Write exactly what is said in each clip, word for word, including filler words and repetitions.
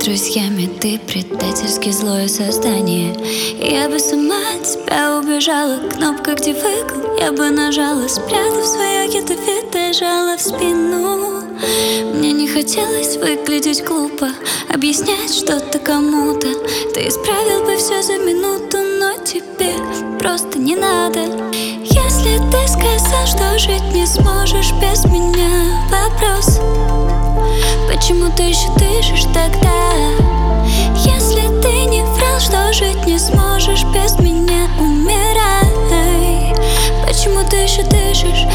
друзьями, ты предательски злое создание. Я бы сама от тебя убежала, кнопка где выкл я бы нажала, спрятав свое ядовитое жало в спину. Мне не хотелось выглядеть глупо, объяснять что-то кому-то. Ты исправил бы все за минуту, но тебе просто не надо. Если ты сказал, что жить не сможешь без меня, вопрос: почему ты еще дышишь тогда? Если ты не врал, что жить не сможешь без меня, умирай. Почему ты еще дышишь?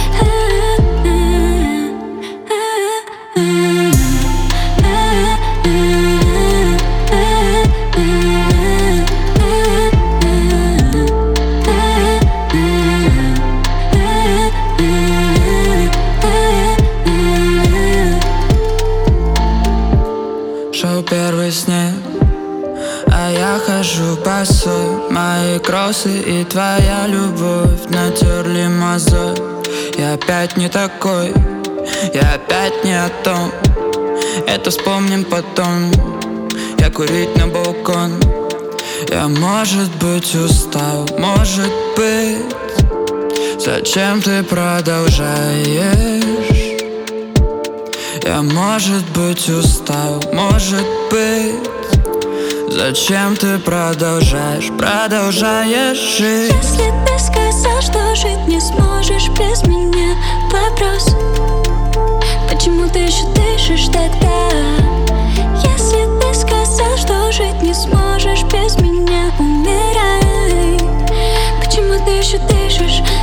Шел первый снег, а я хожу босой. Мои кроссы и твоя любовь натерли мозоль. Я опять не такой, я опять не о том. Это вспомним потом. Я курить на балкон. Я, может быть, устал, может быть. Зачем ты продолжаешь? Я, может быть, устал, может быть. Зачем ты продолжаешь, продолжаешь жить? Если ты сказал, что жить не сможешь без меня, вопрос: почему ты еще дышишь тогда? Если ты сказал, что жить не сможешь без меня, умирай. Почему ты еще дышишь?